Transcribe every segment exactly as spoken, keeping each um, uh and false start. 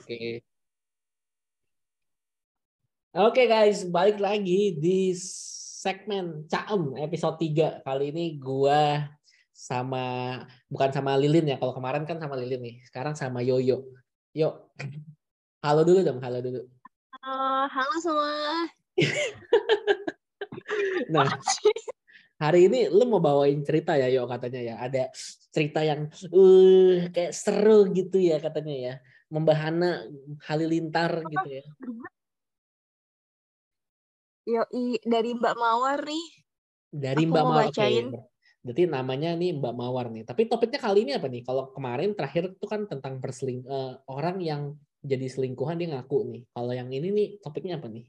Oke. Oke guys, balik lagi di segmen Caem episode tiga. Kali ini gua sama bukan sama Lilin ya. Kalau kemarin kan sama Lilin nih. Sekarang sama Yoyo. Yuk. Halo dulu dong, halo dulu. Uh, halo semua. Nah, hari ini lu mau bawain cerita ya, Yo, katanya ya. Ada cerita yang uh kayak seru gitu ya katanya ya. Membahana halilintar gitu ya. Yoi, dari Mbak Mawar nih. Dari Aku Mbak mau Mawar. Oke. bacain. Berarti namanya nih Mbak Mawar nih. Tapi topiknya kali ini apa nih? Kalau kemarin terakhir itu kan tentang berseling uh, orang yang jadi selingkuhan dia ngaku nih. Kalau yang ini nih topiknya apa nih?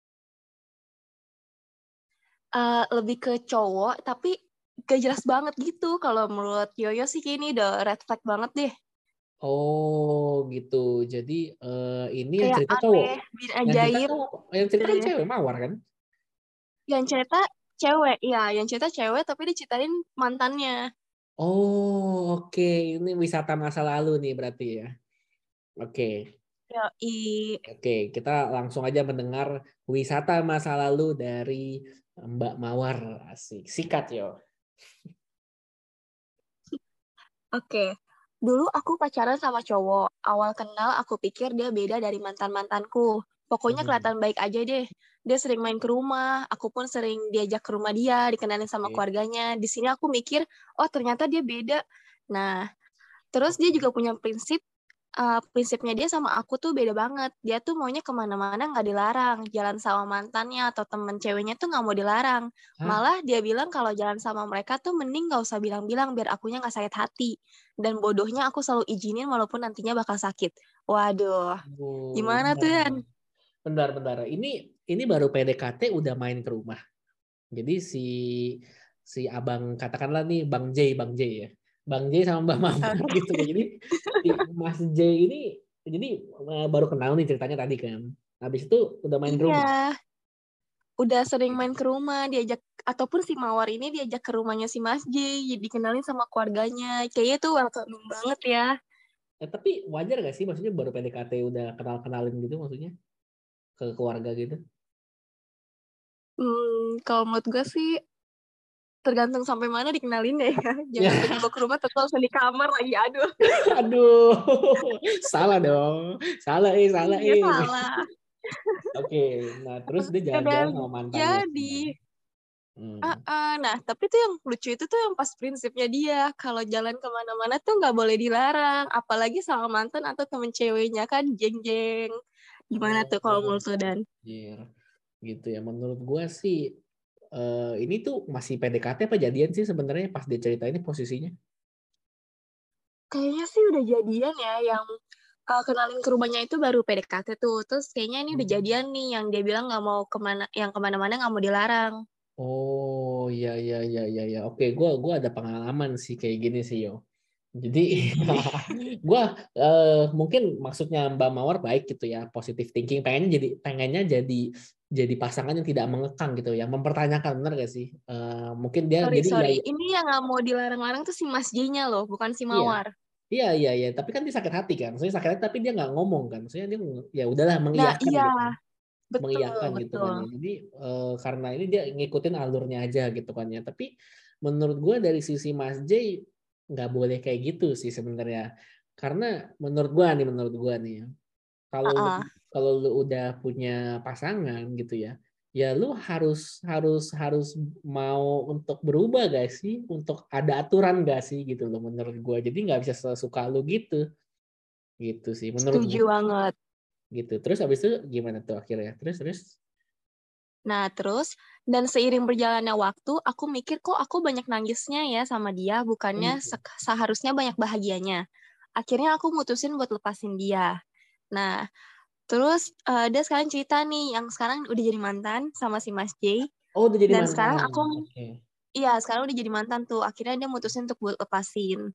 Uh, lebih ke cowok, tapi gak jelas banget gitu. Kalau menurut Yoyo sih kayaknya udah red flag banget deh. Oh gitu. Jadi uh, ini yang Kayak cerita cowok. aneh, bin Yang cerita ajaib. cowok. Yang cerita kan Deh. cewek Mawar kan? Yang cerita cewek, ya. Yang cerita cewek tapi diceritain mantannya. Oh oke. Ini wisata masa lalu nih berarti ya. Oke. Yoi. Oke, kita langsung aja mendengar wisata masa lalu dari Mbak Mawar. Asik. Sikat yo. Oke. Dulu aku pacaran sama cowok. Awal kenal aku pikir dia beda dari mantan-mantanku. Pokoknya Hmm. kelihatan baik aja deh. Dia sering main ke rumah, aku pun sering diajak ke rumah dia, dikenalin sama Oke. keluarganya. Di sini aku mikir, oh ternyata dia beda. Nah, terus dia juga punya prinsip, uh, prinsipnya dia sama aku tuh beda banget. Dia tuh maunya kemana-mana nggak dilarang. Jalan sama mantannya atau temen ceweknya tuh nggak mau dilarang. Hah? Malah dia bilang kalau jalan sama mereka tuh mending nggak usah bilang-bilang biar akunya nggak sakit hati. Dan bodohnya aku selalu izinin walaupun nantinya bakal sakit. Waduh, Oh, gimana bentar, tuh bentar. Yan? Bentar, bentar. Ini ini baru P D K T udah main ke rumah. Jadi si si abang katakanlah nih Bang J, Bang J ya. Bang J sama Mbak Mawar gitu ya. Jadi si Mas J ini jadi eh, baru kenal nih ceritanya tadi kan. Habis itu udah main ke rumah. Iya, udah sering main ke rumah, diajak ataupun si Mawar ini diajak ke rumahnya si Mas J, dikenalin sama keluarganya. Kayaknya tuh welcoming banget ya. Eh, tapi wajar gak sih maksudnya baru P D K T udah kenal-kenalin gitu maksudnya ke keluarga gitu? Hmm, kalau menurut gue sih tergantung sampai mana dikenalin deh ya. Jangan tiba-tiba ke rumah terus langsung di kamar lagi. Aduh, Aduh, salah dong. Salah eh, salah iya eh. salah. Oke, nah terus dia Kadang jalan-jalan sama mantannya. jadi. Ah, Hmm. ah. Nah, tapi tuh yang lucu itu tuh yang pas prinsipnya dia. Kalau jalan kemana-mana tuh nggak boleh dilarang. Apalagi sama mantan atau temen ceweknya kan, jeng-jeng. Gimana tuh kalau Oh, menurut lo, Dan? anjir. Gitu ya. Menurut gue sih eh, ini tuh masih P D K T apa jadian sih sebenarnya pas dia cerita ini posisinya? Kayaknya sih udah jadian ya, yang uh, kenalin ke rumahnya itu baru P D K T tuh. Terus kayaknya ini udah Hmm. jadian nih, yang dia bilang nggak mau kemana, yang kemana-mana nggak mau dilarang. Oh, iya iya iya iya ya. Oke, gue gua ada pengalaman sih kayak gini sih yo. Jadi gue eh, mungkin maksudnya Mbak Mawar baik gitu ya, positive thinking, pengennya jadi pengennya jadi jadi pasangan yang tidak mengekang gitu, yang mempertanyakan benar gak sih? Eh, mungkin dia Sorry, jadi ya, sorry. ya Ini yang nggak mau dilarang-larang tuh si Mas J-nya loh, bukan si iya Mawar. iya iya iya, tapi kan dia sakit hati kan, maksudnya sakit hati tapi dia nggak ngomong kan, maksudnya dia ya udahlah Nah, mengiyakan iya. gitu, Betul, mengiyakan gitu kan betul. ya. Jadi eh, karena ini dia ngikutin alurnya aja gitu kan ya. Tapi menurut gue dari sisi Mas J nggak boleh kayak gitu sih sebenarnya. Karena menurut gue nih, menurut gue nih ya, kalau lu, Uh-uh. kalau lu udah punya pasangan gitu ya, ya lu harus harus harus mau untuk berubah gak sih? Untuk ada aturan gak sih gitu loh menurut gue. Jadi nggak bisa sesuka lu gitu, gitu sih menurut Setuju gue banget. gitu. Terus habis itu gimana tuh akhirnya? Terus terus. Nah, terus, dan seiring berjalannya waktu, aku mikir kok aku banyak nangisnya ya sama dia, Oh bukannya gitu. se- seharusnya banyak bahagianya. Akhirnya aku mutusin buat lepasin dia. Nah, terus eh, dia sekarang cerita nih, yang sekarang udah jadi mantan sama si Mas J. Oh, udah jadi Dan sekarang mantan. aku, Oke. iya sekarang udah jadi mantan tuh. Akhirnya dia mutusin untuk buat lepasin.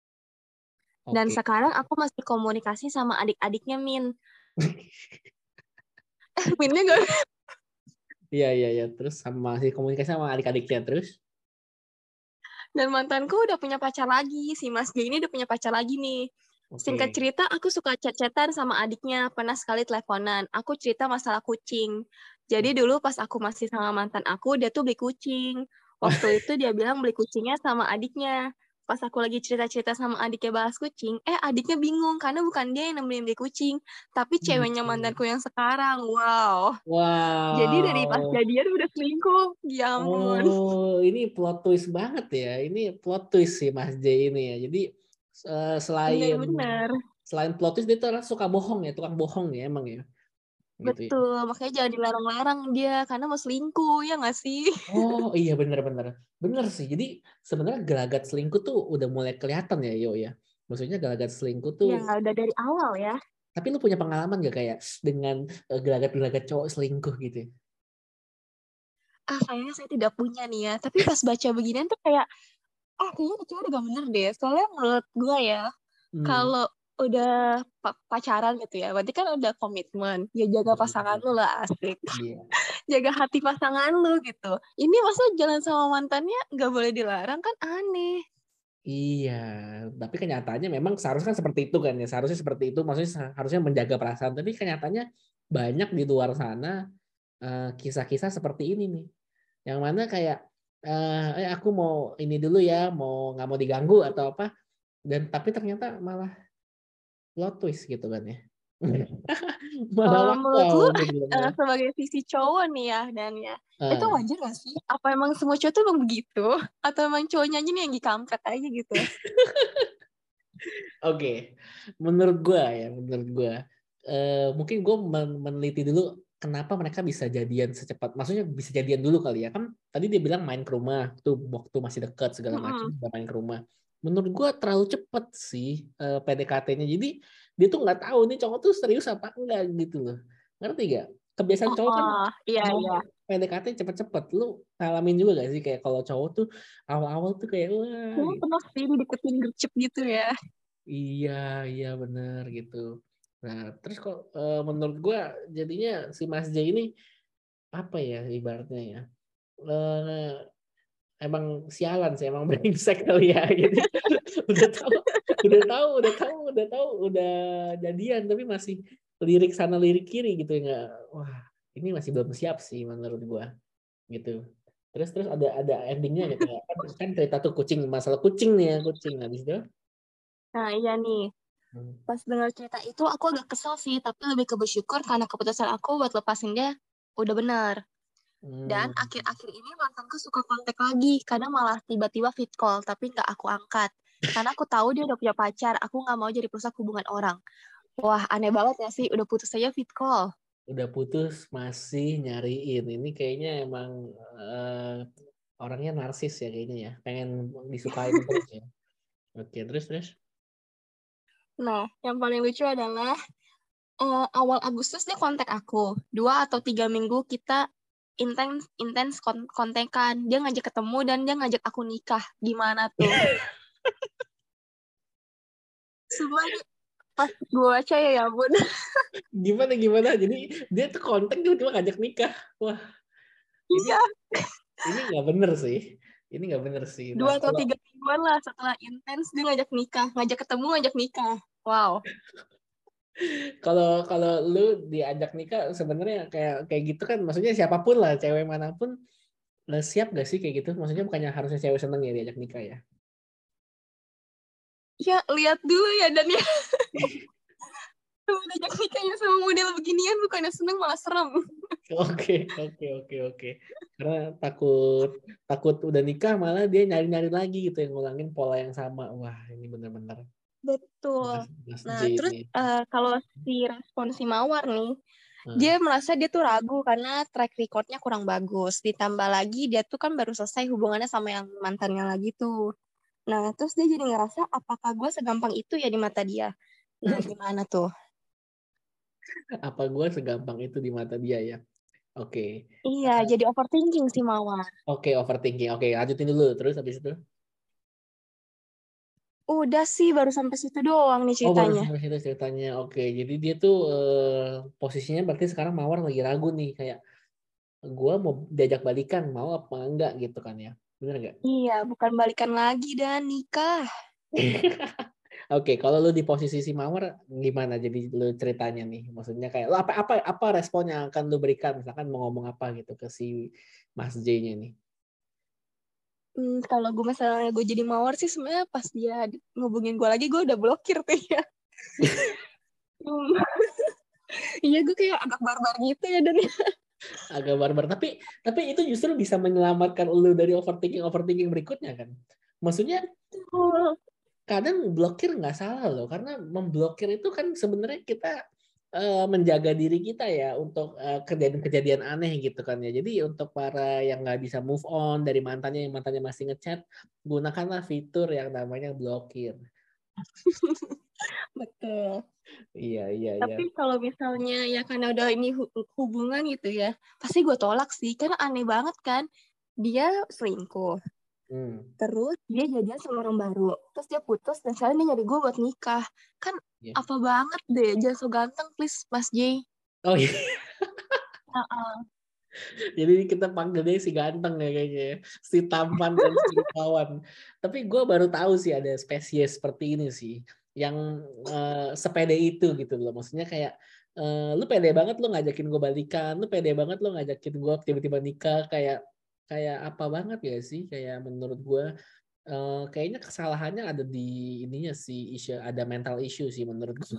Dan Oke. sekarang aku masih komunikasi sama adik-adiknya, Min. Minnya gak. Iya, iya, iya. Terus sama masih komunikasi sama adik-adiknya terus. Dan mantanku udah punya pacar lagi. Si Mas J ini udah punya pacar lagi nih. Singkat Oke. cerita, aku suka chat-chatan sama adiknya, pernah sekali teleponan. Aku cerita masalah kucing. Jadi dulu pas aku masih sama mantan aku, dia tuh beli kucing. Waktu itu dia bilang beli kucingnya sama adiknya. Pas aku lagi cerita-cerita sama adiknya bahas kucing, eh adiknya bingung karena bukan dia yang nemenin beli kucing, tapi ceweknya mantanku yang sekarang. Wow. Jadi dari pas Wow. jadian udah selingkuh. Ya ampun. Oh, ini plot twist banget ya. Ini plot twist sih Mas J ini ya. Jadi eh, Iya selain bener. selain plot twist dia tuh orang suka bohong ya, tukang bohong ya emang ya. Gitu ya. Betul, makanya jangan dilarang-larang dia, karena mau selingkuh, ya nggak sih? Oh iya benar-benar benar sih. Jadi sebenarnya gelagat selingkuh tuh udah mulai kelihatan ya Yo ya. Maksudnya gelagat selingkuh tuh. Ya, udah dari awal ya. Tapi lu punya pengalaman gak kayak dengan eh, gelagat-gelagat cowok selingkuh gitu? Ah, kayaknya saya tidak punya nih ya. Tapi pas baca beginian tuh kayak, ah kayaknya itu cewek udah bener deh. Soalnya menurut gue ya, Hmm. kalau udah pa- pacaran gitu ya, berarti kan udah komitmen. Ya jaga pasangan lu lah, asik. Iya. Jaga hati pasangan lu gitu. Ini masa jalan sama mantannya nggak boleh dilarang kan aneh. Iya, tapi kenyataannya memang seharusnya kan seperti itu kan ya. Seharusnya seperti itu, maksudnya harusnya menjaga perasaan. Tapi kenyataannya banyak di luar sana eh, kisah-kisah seperti ini nih. Yang mana kayak, eh eh, aku mau ini dulu ya, mau nggak mau diganggu atau apa. Dan tapi ternyata malah plot twist gitu kan ya. Malah Kalau menurut wow lu, gitu kan ya. eh, sebagai sisi cowok nih ya, dan ya, itu Eh, wajar gak sih? Apa emang semua cowok tuh emang begitu? Atau emang cowoknya aja nih yang dikampret aja gitu? Oke, menurut gue ya, menurut gue, eh, mungkin gue meneliti dulu kenapa mereka bisa jadian secepat, maksudnya bisa jadian dulu kali ya, kan tadi dia bilang main ke rumah, tuh waktu masih dekat segala macam, Mm-mm. udah main ke rumah. Menurut gue terlalu cepet sih eh, P D K T-nya, jadi dia tuh nggak tahu nih cowok tuh serius apa enggak gitu loh, ngerti gak? Kebiasaan cowok kan Oh, iya, mau iya. P D K T cepet-cepet, lu ngalamin juga gak sih kayak kalau cowok tuh awal-awal tuh kayak wah Kayaknya gitu. pernah sih dideketin gercep gitu ya. Iya, iya benar gitu. Nah, terus kok eh, menurut gua jadinya si Mas J ini apa ya ibaratnya ya? Eh, emang sialan sih, emang brengsek kali ya. Jadi udah tahu, udah tahu, udah tahu, udah tahu, udah jadian tapi masih lirik sana lirik kiri gitu nggak. Wah, ini masih belum siap sih menurut gua gitu. Terus terus ada ada endingnya gitu ya. Kan, kan cerita tuh kucing, masalah kucing nih ya, kucing habis itu. Nah, iya nih. Hmm. Pas dengar cerita itu, aku agak kesel sih, tapi lebih ke bersyukur karena keputusan aku buat lepasin dia udah benar. Dan Hmm. akhir-akhir ini mantanku suka kontak lagi, kadang malah tiba-tiba fit call, tapi nggak aku angkat. Karena aku tahu dia udah punya pacar, aku nggak mau jadi perusak hubungan orang. Wah, aneh banget ya sih, udah putus aja fit call. Udah putus masih nyariin ini kayaknya emang eh, orangnya narsis ya kayaknya ya pengen disukain terus ya. Oke, terus terus Nah, yang paling lucu adalah eh, awal Agustus dia kontak aku. Dua atau tiga minggu kita intens intens kon- kontekan. Dia ngajak ketemu dan dia ngajak aku nikah. Gimana tuh? Semua pas gue baca ya, ya ampun. gimana gimana jadi dia tuh kontak tiba-tiba ngajak nikah. Wah, ini Iya, ini nggak bener sih, ini nggak bener sih. Nah dua atau kalau tiga mingguan lah setelah intens dia ngajak nikah. Ngajak ketemu, ngajak nikah. Wow. kalau kalau lu diajak nikah sebenarnya kayak kayak gitu kan maksudnya siapapun lah cewek manapun lah siap gak sih kayak gitu, maksudnya bukannya harusnya cewek seneng ya diajak nikah ya. Ya, lihat dulu ya, dan ya. Ngajak nikahnya sama model beginian bukannya seneng malah serem. Oke, oke, oke, oke. Karena takut takut udah nikah malah dia nyari-nyari lagi gitu yang ngulangin pola yang sama. Wah, ini bener-bener Betul. Mas, Mas J Nah, terus ini. eh, kalau si respon si Mawar nih, Nah, dia merasa dia tuh ragu karena track recordnya kurang bagus. Ditambah lagi dia tuh kan baru selesai hubungannya sama yang mantannya lagi tuh. Nah, terus dia jadi ngerasa apakah gue segampang itu ya di mata dia. Nah, gimana tuh? apa gue segampang itu di mata dia ya? Oke, Iya, jadi overthinking si Mawar. oke overthinking. Oke, lanjutin dulu. Terus habis itu? Udah sih, baru sampai situ doang nih Oh, baru ceritanya. sampai situ ceritanya. Oke, jadi dia tuh eh, posisinya berarti sekarang Mawar lagi ragu nih. Kayak gue mau diajak balikan, mau apa enggak gitu kan ya. Bener nggak? Iya, bukan balikan lagi dan nikah. Oke, kalau lu di posisi si Mawar gimana? Jadi lu ceritanya nih, maksudnya kayak lu apa apa apa respon yang akan lu berikan, misalkan mau ngomong apa gitu ke si Mas J-nya nih. Hmm, kalau gue misalnya gue jadi mawar sih sebenarnya pas dia ngubungin gue lagi gue udah blokir tuh ya. Hmm. Iya gue kayak agak barbar gitu ya dan Agak barbar, tapi tapi itu justru bisa menyelamatkan lu dari overthinking overthinking berikutnya kan. Maksudnya oh, kadang blokir nggak salah loh, karena memblokir itu kan sebenarnya kita uh, menjaga diri kita ya untuk uh, kejadian-kejadian aneh gitu kan ya. Jadi untuk para yang nggak bisa move on dari mantannya, yang mantannya masih ngechat, gunakanlah fitur yang namanya blokir. betul. Iya iya iya. Tapi kalau misalnya ya karena udah ini hu- hubungan gitu ya, pasti gue tolak sih karena aneh banget kan. Dia selingkuh, Hmm, terus dia jadian sama orang baru, terus dia putus dan sekarang dia nyari gue buat nikah. Kan iya. apa banget deh, jangan so ganteng please Mas J. Oh iya. Uh-uh. Jadi kita panggil dia si ganteng ya kayaknya ya. Si tampan dan si rupawan. Tapi gue baru tahu sih ada spesies seperti ini sih. Yang uh, sepede itu gitu loh. Maksudnya kayak uh, lu pede banget lu ngajakin gue balikan. Lu pede banget lu ngajakin gue tiba-tiba nikah. Kayak kayak apa banget ya sih. Kayak menurut gue uh, kayaknya kesalahannya ada di ininya sih. Issue, ada mental issue sih menurut gue.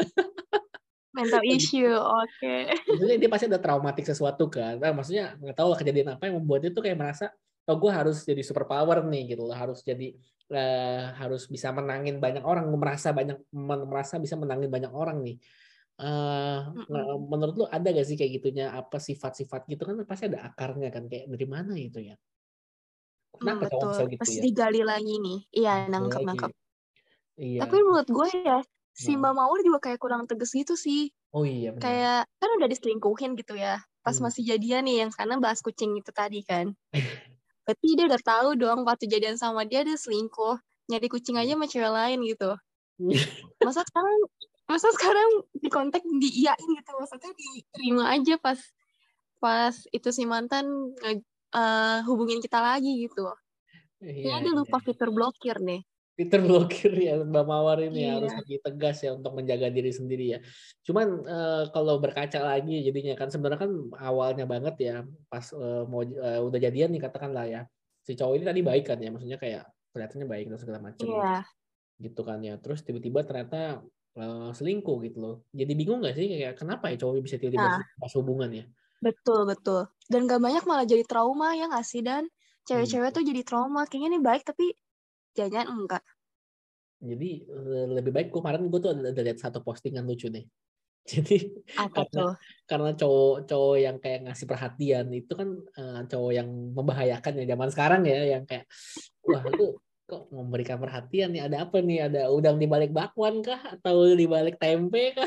Mental issue, oke. Okay. Maksudnya dia pasti ada traumatik sesuatu kan. Nah, maksudnya nggak tahu lah kejadian apa yang membuat dia tuh kayak merasa, oh gue harus jadi super power nih gitu loh, harus jadi uh, harus bisa menangin banyak orang, merasa banyak merasa bisa menangin banyak orang nih. Uh, menurut lu ada gak sih kayak gitunya, apa sifat-sifat gitu kan pasti ada akarnya kan, kayak dari mana gitu ya? Hmm, Kenapa cowok betul. bisa gitu Pasti ya? digali lagi nih. Iya, Gitu lagi. nangkep-nangkep. Tapi Iya. menurut gue ya, si Nah. Mbak Mawar juga kayak kurang tegas gitu sih. Oh iya benar. Kayak, kan udah diselingkuhin gitu ya. Pas Hmm. masih jadian nih, yang sekarang bahas kucing itu tadi kan. Berarti dia udah tahu dong waktu jadian sama dia, dia selingkuh. Nyari kucing aja sama cewek lain gitu. Masa sekarang, masa sekarang di kontak diiyain gitu. Maksudnya diterima aja pas pas itu si mantan uh, hubungin kita lagi gitu. Iya, Kayaknya dia iya. lupa fitur blokir nih. Fitur blokir ya Mbak Mawar ini ya, harus Iya. lebih tegas ya untuk menjaga diri sendiri ya. Cuman eh, kalau berkaca lagi jadinya kan sebenarnya kan awalnya banget ya pas eh, mau eh, udah jadian nih katakanlah ya, si cowok ini tadi baik kan ya, maksudnya kayak kelihatannya baik dan segala macam Iya. gitu kan ya. Terus tiba-tiba ternyata eh, selingkuh gitu loh. Jadi bingung nggak sih kayak kenapa ya cowok bisa tiba-tiba Nah, selingkuh pas hubungan ya? betul, betul. Dan gak banyak malah jadi trauma ya nggak sih? Dan Hmm. cewek-cewek tuh jadi trauma. Kayaknya ini baik tapi jangan enggak. Jadi eh, lebih baik gue kemarin gue tuh ada, ada lihat satu postingan lucu nih. Jadi Apa karena tuh? karena cowok-cowok yang kayak ngasih perhatian itu kan uh, cowok yang membahayakan ya zaman sekarang ya, yang kayak wah lu kok memberikan perhatian nih, ada apa nih, ada udang di balik bakwan kah atau di balik tempe kah?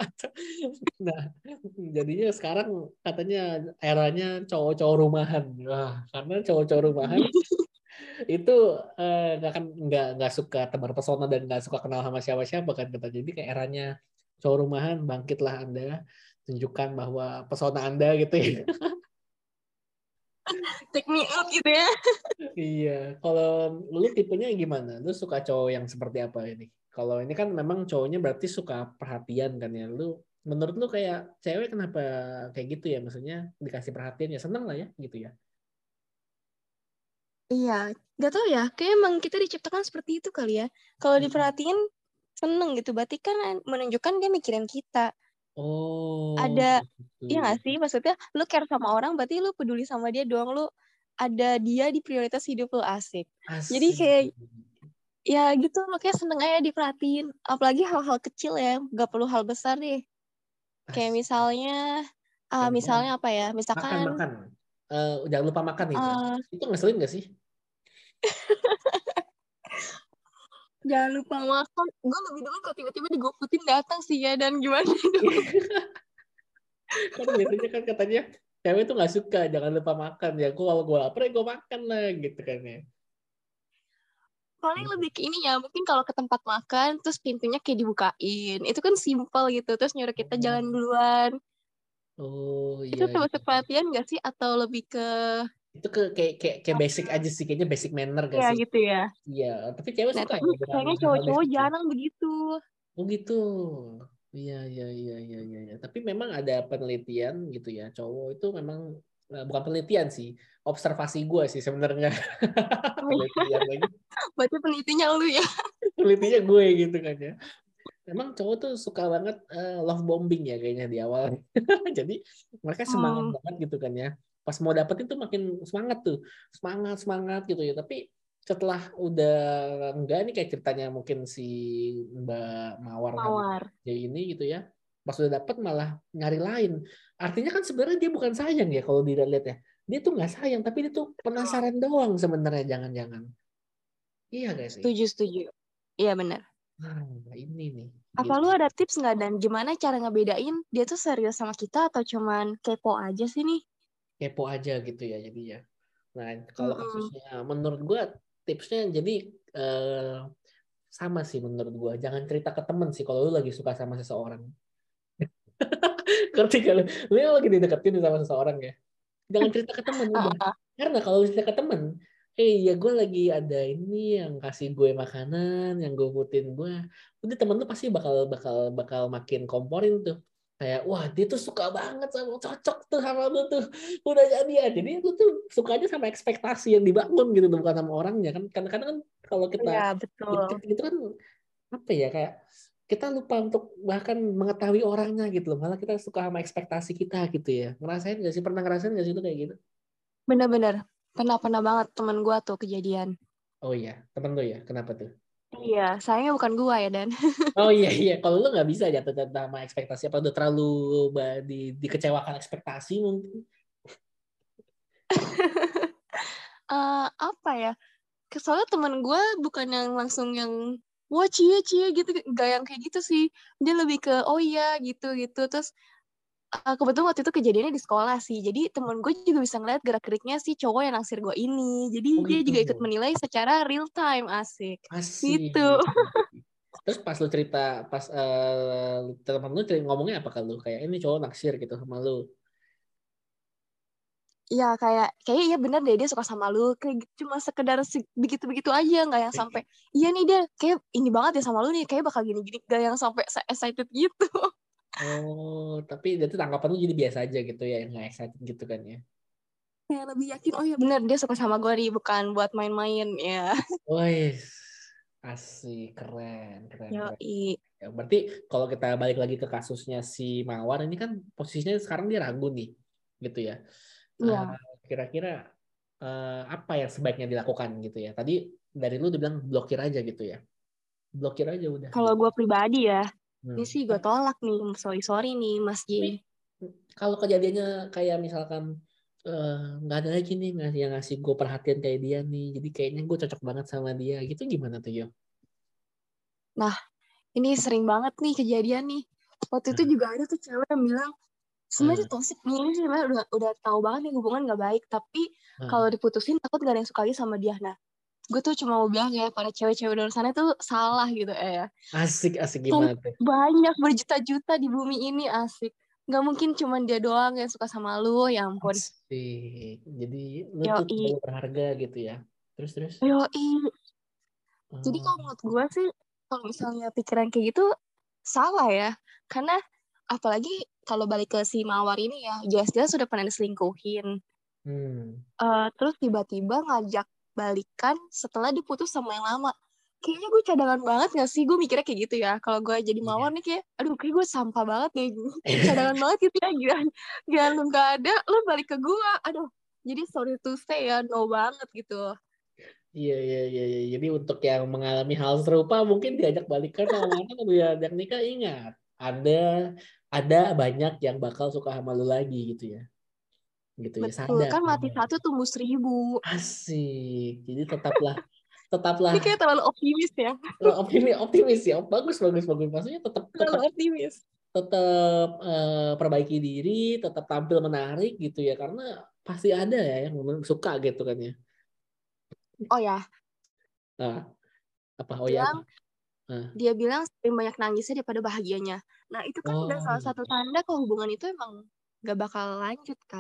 Nah, jadinya sekarang katanya eranya cowok-cowok rumahan. Wah, karena cowok-cowok rumahan itu eh, nggak kan nggak nggak suka tebar pesona dan nggak suka kenal sama siapa-siapa kan kata, jadi kayak eranya cowok rumahan, bangkitlah Anda, tunjukkan bahwa pesona Anda gitu ya. Take me out gitu ya. Iya, kalau lu tipenya gimana, lu suka cowok yang seperti apa ini? Kalau ini kan memang cowoknya berarti suka perhatian kan ya, lu menurut lu kayak cewek kenapa kayak gitu ya, maksudnya dikasih perhatian ya seneng lah ya gitu ya. Iya, gak tau ya. Kayak emang kita diciptakan seperti itu kali ya. Kalau diperhatiin seneng gitu. Berarti kan menunjukkan dia mikirin kita. Oh Ada, iya gitu. gak sih? Maksudnya lu care sama orang berarti lu peduli sama dia doang. Lu ada dia di prioritas hidup lu, asik. Jadi Asik. kayak ya gitu makanya seneng aja diperhatiin, apalagi hal-hal kecil ya, gak perlu hal besar deh, kayak Asik. misalnya uh, Kayak misalnya misalnya apa ya, makan misalkan makan. Eh, jangan lupa makan itu. uh, Itu ngeselin gak sih? jangan lupa makan. Gue lebih dulu kalau tiba-tiba digoputin datang sih ya, dan gimana dong. Kan biasanya kan katanya cewek itu nggak suka jangan lupa makan ya. Aku kalau gue lapar ya gue makan lah gitu kan ya. Paling lebih ke ini ya, mungkin kalau ke tempat makan terus pintunya kayak dibukain, itu kan simpel gitu, terus nyuruh kita jalan Oh, duluan. oh Itu iya iya. termasuk perhatian gak sih, atau lebih ke Itu ke kayak kayak kayak basic aja sih, kayaknya basic manner gak Iya sih? gitu ya. Iya, tapi cewek Nah suka tapi ya dengan kayaknya hal-hal cowok-cowok basic itu. jarang begitu. Oh gitu. Iya, iya, iya, iya, iya, iya. Tapi memang ada penelitian gitu ya, cowok itu memang eh, bukan penelitian sih, observasi gue sih sebenarnya. Oh iya, Penelitian lagi, berarti penelitinya lu ya. penelitiannya gue gitu kan ya. Emang cowok tuh suka banget eh, love bombing ya kayaknya di awal. Jadi mereka semangat Hmm, banget gitu kan ya. Pas mau dapetin tuh makin semangat tuh. Semangat, semangat gitu ya. Tapi setelah udah enggak nih kayak ceritanya mungkin si Mbak Mawar sama mawar. Jay ini gitu ya. Pas udah dapet malah nyari lain. Artinya kan sebenarnya dia bukan sayang ya kalau dilihat ya. Dia tuh nggak sayang, tapi dia tuh penasaran doang sebenarnya jangan-jangan. Iya gak sih? Setuju, setuju. Iya benar. Nah, ini nih. Apa Gitu. lu ada tips nggak dan gimana cara ngebedain dia tuh serius sama kita atau cuman kepo aja sih nih? Kepo aja gitu ya jadinya. Nah, kalau Mm-mm. kasusnya menurut gue tipsnya jadi eh, sama sih menurut gue. Jangan cerita ke temen sih kalau lu lagi suka sama seseorang. Ngerti kalau lu yang lagi dideketin sama seseorang ya. Jangan cerita ke temen udah. Ah, Karena kalau lu cerita ke temen, eh ya gue lagi ada ini yang kasih gue makanan, yang gue putin gue. Udah temen lu pasti bakal bakal bakal makin komporin tuh. Kayak wah dia tuh suka banget sama cocok tuh sama lu tuh udah jadi ya. Jadi lu tuh sukanya sama ekspektasi yang dibangun gitu bukan sama orangnya kan. Kadang-kadang kan kalau kita iya betul. deket gitu kan apa ya kayak kita lupa untuk bahkan mengetahui orangnya gitu loh. Malah kita suka sama ekspektasi kita gitu ya. Ngerasain gak sih? Pernah ngerasain gak sih itu kayak gitu? Bener-bener. Pernah-pernah banget temen gue tuh kejadian. Oh iya, temen lu ya? Kenapa tuh? Iya, sayangnya bukan gua ya Dan. Oh iya iya, kalau lu nggak bisa jatuh jatuh sama ekspektasi apa udah terlalu ba- di, dikecewakan ekspektasi mungkin. Eh, apa ya? Soalnya temen gue bukan yang langsung yang wah cie cie gitu, gak yang kayak gitu sih. Dia lebih ke oh iya gitu gitu. Terus eh, kebetulan waktu itu kejadiannya di sekolah sih. Jadi temen gue juga bisa ngeliat gerak-geriknya si cowok yang naksir gue ini. Jadi Oh dia gitu. juga ikut menilai secara real time, asik. Gitu. Asik. Terus pas lu cerita, pas uh, teman lu cerita, ngomongnya apa kalau lu kayak ini cowok naksir gitu sama lu? Ya kayak kayak iya bener deh dia suka sama lu. Kayak gitu, cuma sekedar se- begitu-begitu aja, nggak yang sampai iya nih dia kayak ini banget ya sama lu nih, kayak bakal gini-gini, gak yang sampai se- excited gitu. Oh, tapi itu tanggapan lu jadi biasa aja gitu ya, nggak excited gitu kan ya? Kayak lebih yakin oh iya bener dia suka sama gue nih, bukan buat main-main ya. Wih, asik, keren, keren, keren. Yoi. Ya, berarti kalau kita balik lagi ke kasusnya si Mawar ini kan posisinya sekarang dia ragu nih, gitu ya. Eh, Iya. kira-kira eh, apa yang sebaiknya dilakukan gitu ya? Tadi dari lu dibilang blokir aja gitu ya, blokir aja udah Kalau gitu. gue pribadi ya, ini Hmm. sih gue tolak nih. Sorry sorry nih Mas J. Tapi kalau kejadiannya kayak misalkan eh, nggak ada lagi nih ngasih yang ngasih gue perhatian kayak dia nih, jadi kayaknya gue cocok banget sama dia, gitu gimana tuh yo? Nah ini sering banget nih kejadian nih. Waktu itu Nah, juga ada tuh cewek yang bilang sebenarnya nah, toxic nih, ini sebenarnya udah udah tahu banget nih hubungan gak baik, tapi nah. kalau diputusin takut gak ada yang suka lagi sama dia. Nah gue tuh cuma mau bilang ya para cewek-cewek di luar sana tuh salah gitu eh, ya. Asik asik Soalnya gimana tuh? banyak berjuta-juta di bumi ini, asik. Gak mungkin cuman dia doang yang suka sama lu, ya ampun. Asik. Jadi lu tuh Yoi, terlalu berharga gitu ya. Terus terus. yoi. Jadi Oh, kalau menurut gue sih, kalau misalnya pikiran kayak gitu, salah ya. Karena apalagi kalau balik ke si Mawar ini ya, jelas-jelas sudah pernah diselingkuhin. hmm. Eh, terus tiba-tiba ngajak balikan setelah diputus sama yang lama. Kayaknya gue cadangan banget gak sih? Gue mikirnya kayak gitu ya. Kalau gue jadi Mawar Iya. nih kayak, aduh kayak gue sampah banget nih. Cadangan banget gitu ya. Gila, gila lu gak ada, lu balik ke gue. Aduh, jadi sorry to say ya, no banget gitu. Iya, iya, iya, iya. Jadi untuk yang mengalami hal serupa mungkin diajak balikan sama mantan atau diajak nikah ingat ada ada banyak yang bakal suka sama lu lagi gitu ya. Gitu ya. Betul, Sadar, kan mati sadar. satu tumbuh seribu. Asik. Jadi tetaplah tetaplah Ini kayak terlalu optimis ya. eh, optimis optimis ya. Bagus bagus bagus. Maksudnya tetap tetap Terlalu optimis. tetap eh, perbaiki diri, tetap tampil menarik gitu ya. Karena pasti ada ya yang suka gitu kan ya. Oh ya, Nah, apa oh ya apa? bilang Nah. dia bilang sering banyak nangisnya daripada bahagianya. Nah, itu kan udah Oh salah iya. satu tanda kalau hubungan itu emang gak bakal lanjut kan.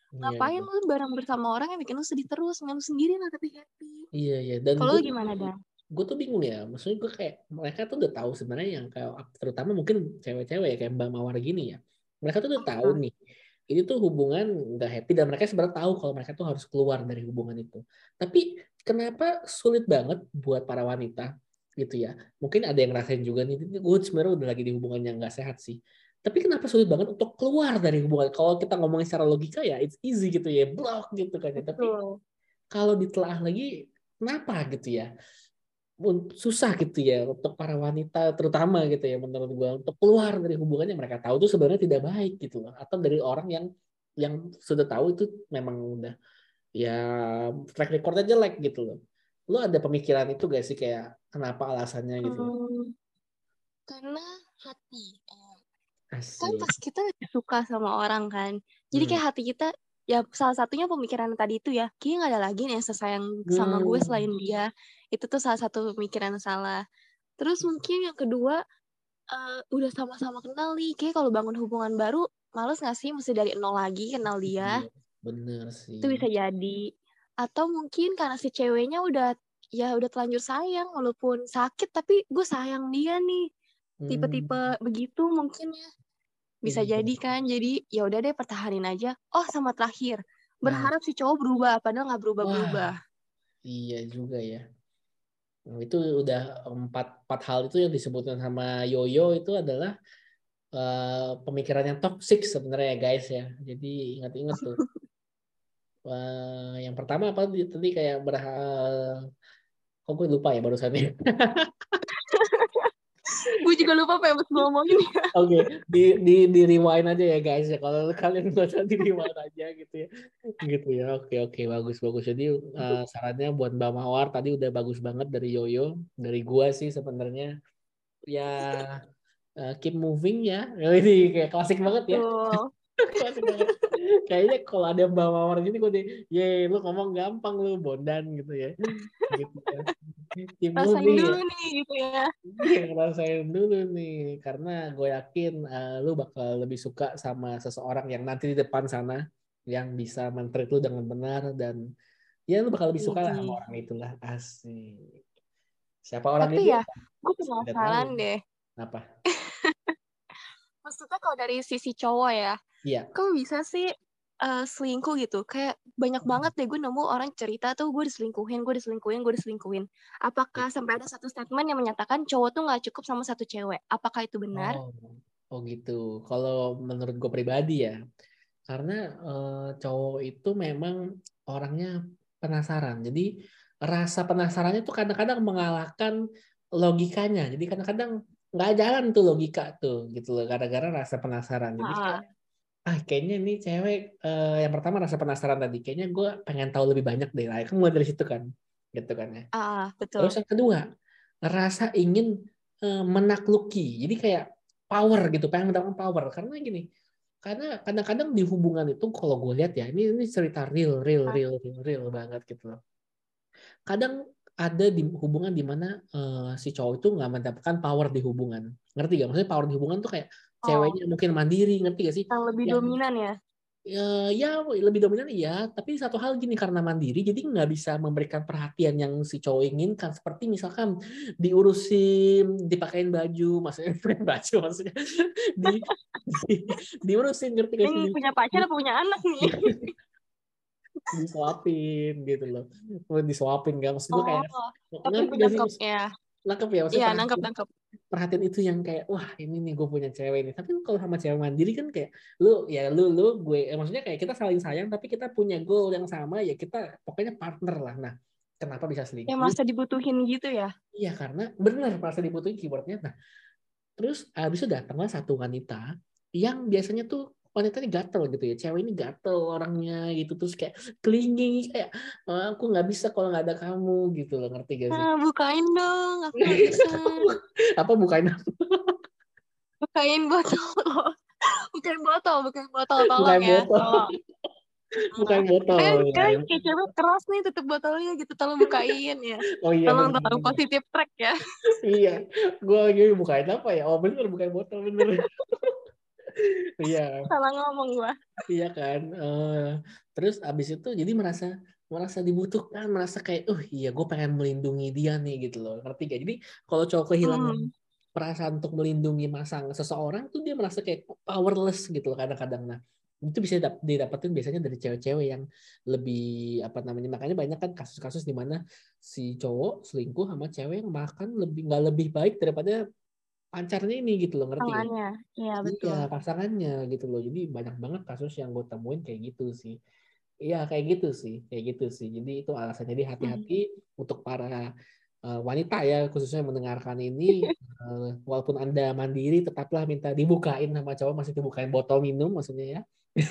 Iya, Ngapain iya. lu bareng bersama orang yang bikin lu sedih terus, nggak lu sendiri lah tapi happy. Iya, iya. Dan Kalau gue lu gimana, Dan? gue tuh bingung ya, maksudnya gue kayak mereka tuh udah tahu sebenarnya yang kayak terutama mungkin cewek-cewek ya kayak Mbak Mawar gini ya, mereka tuh udah tahu Nah, nih ini tuh hubungan nggak happy dan mereka sebenarnya tahu kalau mereka tuh harus keluar dari hubungan itu. Tapi kenapa sulit banget buat para wanita gitu ya? Mungkin ada yang ngerasain juga nih, gue sebenarnya udah lagi di hubungan yang nggak sehat sih. Tapi kenapa sulit banget untuk keluar dari hubungan? Kalau kita ngomongin secara logika ya, it's easy gitu ya, block gitu kan ya. Tapi betul. kalau ditelaah lagi, kenapa gitu ya? Susah gitu ya untuk para wanita terutama gitu ya menurut gue untuk keluar dari hubungan yang mereka tahu itu sebenarnya tidak baik gitu loh atau dari orang yang yang sudah tahu itu memang udah ya track recordnya jelek gitu loh. Lo ada pemikiran itu gak sih kayak kenapa alasannya gitu? Hmm, karena hati. Eh, Kan Asik. pas kita lagi suka sama orang kan, jadi Hmm. kayak hati kita, ya salah satunya pemikiran tadi itu ya, kayaknya nggak ada lagi nih yang sesayang sama gue Hmm. selain dia. Itu tuh salah satu pemikiran yang salah. Terus mungkin yang kedua, eh, udah sama-sama kenal nih, kayak kalau bangun hubungan baru, males nggak sih mesti dari nol lagi kenal dia? Iya, bener Itu sih. bisa jadi. Atau mungkin karena si ceweknya udah ya udah terlanjur sayang, walaupun sakit tapi gue sayang dia nih. Hmm. Tipe-tipe begitu mungkin ya. Bisa Iya. jadi kan. Jadi ya udah deh pertahanin aja. Oh, sama terakhir. Nah, Berharap si cowok berubah padahal nggak wah, berubah-berubah. iya juga ya. Nah, itu udah empat, empat hal itu yang disebutkan sama Yoyo itu adalah uh, pemikiran yang toxic sebenarnya ya guys ya. Jadi ingat-ingat tuh. Uh, yang pertama apa tadi kayak berhal, kok gue lupa ya barusan ini. Gue juga lupa apa yang harus gue omongin. Oke, okay. di di di rewind aja ya guys ya. Kalau kalian nggak tahu di rewind aja gitu ya. Gitu ya. Oke, oke, bagus, bagus. Jadi uh, sarannya buat Mbak Mawar tadi udah bagus banget dari Yoyo, dari gua sih sebenarnya ya uh, keep moving ya. Ini kayak klasik banget ya. Betul. Klasik banget. Kayaknya kalau ada Mbak Mawar gini gue deh, ye lu ngomong gampang lu bondan gitu ya. Gitu ya. Keep Rasain moving ya. dulu nih gitu ya. Iya, ngerasain dulu nih karena gue yakin uh, lu bakal lebih suka sama seseorang yang nanti di depan sana yang bisa men-treat lu dengan benar dan ya lu bakal lebih suka lah sama Widih. orang itulah asik. Siapa orang Tapi itu? ya, gue Udah tahu. penasaran deh. Apa? Maksudnya kalau dari sisi cowok ya, Iya. kok bisa sih eh, selingkuh gitu? Kayak banyak banget deh gue nemu orang cerita tuh gue diselingkuhin, gue diselingkuhin, gue diselingkuhin. Apakah sampai ada satu statement yang menyatakan cowok tuh nggak cukup sama satu cewek? Apakah itu benar? Oh, oh gitu. Kalau menurut gue pribadi ya, karena eh, cowok itu memang orangnya penasaran. Jadi rasa penasarannya tuh kadang-kadang mengalahkan logikanya. Jadi kadang-kadang nggak jalan tuh logika tuh gitu loh. Gara-gara rasa penasaran. Jadi kayak Ah, ah kayaknya nih cewek eh, yang pertama rasa penasaran tadi. Kayaknya gue pengen tahu lebih banyak deh. Lah, kan mulai dari situ kan, gitu kan ya. ah, Terus betul. yang kedua rasa ingin eh, menakluki. Jadi kayak power gitu, pengen mendapatkan power. Karena gini, karena kadang-kadang di hubungan itu kalau gue lihat ya ini ini cerita real real Ah, real real, real banget gitu loh. Kadang ada di hubungan di mana uh, si cowok itu nggak mendapatkan power di hubungan, ngerti gak? Maksudnya power di hubungan tuh kayak oh, ceweknya mungkin mandiri, ngerti gak sih? yang lebih Yang dominan ya? ya, ya lebih dominan iya, tapi satu hal gini karena mandiri jadi nggak bisa memberikan perhatian yang si cowok inginkan. Seperti misalkan diurusin, dipakein baju, maksudnya baju maksudnya di, di diurusin ngerti gak sih? Ini Di, punya di, pacar atau punya anak nih? disuapin gitu loh, disuapin gak maksud gue Oh, kayak tapi ngerti gak sih nangkep mas ya. nangkep ya maksudnya Iya, nangkep, perhatian nangkep. perhatian itu yang kayak wah ini nih gue punya cewek ini tapi kalau sama cewek mandiri kan kayak lu ya lu lu gue eh, maksudnya kayak kita saling sayang tapi kita punya goal yang sama ya kita pokoknya partner lah. Nah kenapa bisa Yang selingkuh merasa dibutuhin gitu ya? iya karena benar merasa dibutuhin keywordnya. Nah terus habis itu datanglah satu wanita yang biasanya tuh wanitanya gatel gitu ya, cewek ini gatel orangnya gitu terus kayak clingy kayak "Ah, aku nggak bisa kalau nggak ada kamu gitu loh, ngerti gak sih? Nah, bukain dong, aku nggak bisa. Apa bukain Bukain botol. Bukain botol, bukain botol, tolong bukain ya, botol tolong. bukain botol Kan, ya. kan kayak cewek keras nih tutup botolnya gitu, tolong bukain ya. Oh iya Tolong, benar tolong, benar. positif track ya. Iya, gue lagi bukain apa ya? Oh bener bukain botol bener. Iya. Salah ngomong gua. Iya kan. Uh, terus abis itu jadi merasa merasa dibutuhkan, merasa kayak, oh iya gue pengen melindungi dia nih gitu loh. Ngerti gak? Jadi kalau cowok kehilangan Hmm, perasaan untuk melindungi masang seseorang tuh dia merasa kayak powerless gitu loh kadang-kadang. Nah itu bisa didapetin biasanya dari cewek-cewek yang lebih apa namanya, makanya banyak kan kasus-kasus di mana si cowok selingkuh sama cewek yang bahkan lebih nggak lebih baik daripada pacarnya ini gitu loh, ngerti gak? tangannya. Iya, Iya, betul. pasangannya gitu loh. Jadi banyak banget kasus yang gue temuin kayak gitu sih. Iya, kayak gitu sih. Kayak gitu sih. Jadi itu alasannya. Jadi Hmm. hati-hati untuk para uh, wanita ya, khususnya yang mendengarkan ini. Uh, walaupun Anda mandiri, tetaplah minta dibukain sama cowok. Masih dibukain botol minum maksudnya ya.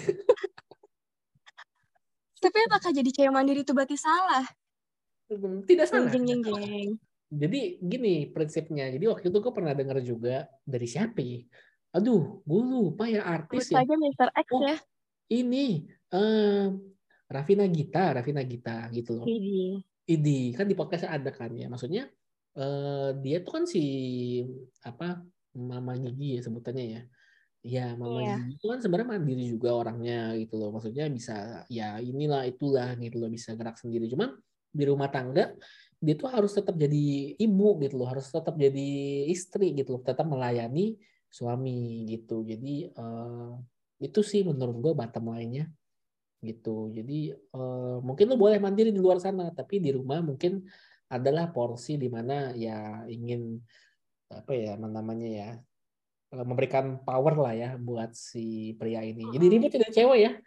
Tapi apakah jadi cewek mandiri itu berarti salah? Tidak Jeng, salah. jeng, jeng, jeng. Jadi gini prinsipnya. Jadi waktu itu gue pernah dengar juga dari siapa ya? Aduh, gue lupa ya artis Sebut ya. saja mister X Oh, ya. ini eh Raffi Nagita, Raffi Nagita gitu loh. Widih. Idi kan di podcastnya ada kan ya. Maksudnya eh, dia tuh kan si apa Mama Gigi ya sebutannya ya. Ya Mama Iya. Gigi itu kan sebenarnya mandiri juga orangnya gitu loh. Maksudnya bisa ya inilah itulah gitu loh, bisa gerak sendiri. Cuman di rumah tangga dia tuh harus tetap jadi ibu gitu loh, harus tetap jadi istri gitu loh, tetap melayani suami gitu. Jadi eh, itu sih menurut gue bottom line-nya gitu. Jadi eh, mungkin lo boleh mandiri di luar sana, tapi di rumah mungkin adalah porsi di mana ya ingin apa ya namanya ya, eh, memberikan power lah ya buat si pria ini. Jadi Mm-mm. ribut dengan cewek ya.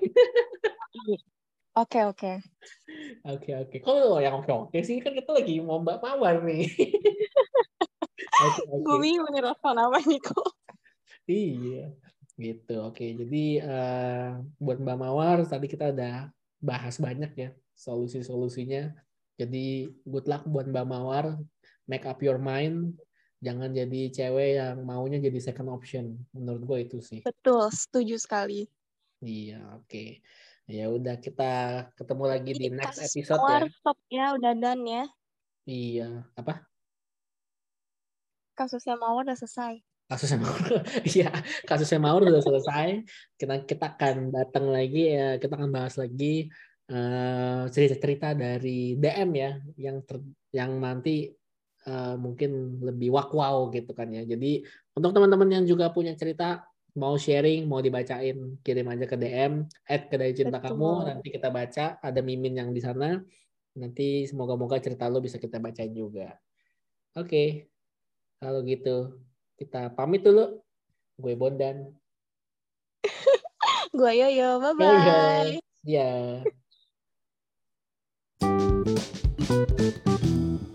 Oke, oke. Oke oke. Kalau yang oke oke sih kan kita lagi mau mbak mawar nih. Oke Gue oke. bingung nih respon apa nih kok. Iya. Gitu. Oke. Jadi eh, buat Mbak Mawar tadi kita udah bahas banyak ya solusi-solusinya. Jadi good luck buat Mbak Mawar. Make up your mind. Jangan jadi cewek yang maunya jadi second option. Menurut gue itu sih. Betul, setuju sekali. Iya, oke. Ya udah kita ketemu lagi di Jadi next kasus episode ya. mawar stop ya, udah done ya. Iya, apa? Kasusnya mawar udah selesai. Kasusnya Maur. Iya, kasusnya Maur udah selesai. Kita kita akan datang lagi ya, kita akan bahas lagi eh, cerita-cerita dari D M ya yang ter, yang nanti eh, mungkin lebih wak-wow gitu kan ya. Jadi untuk teman-teman yang juga punya cerita mau sharing, mau dibacain, kirim aja ke D M at kedai cinta kamu, Betul. nanti kita baca, ada mimin yang di sana. Nanti semoga-moga cerita lo bisa kita bacain juga. Oke, kalau gitu kita pamit dulu. Gue Bondan. Gue Yoyo, Yo yo. bye-bye. Ya.